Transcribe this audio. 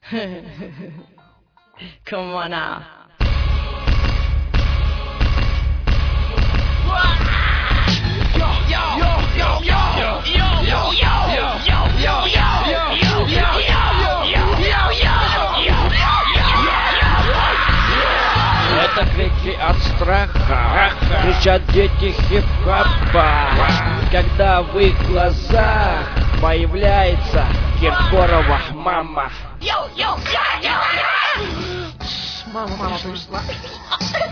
Come on now. Это крики от страха, кричат дети хип-хопа, когда в их глазах появляется Киркорова мама. Мама пришла.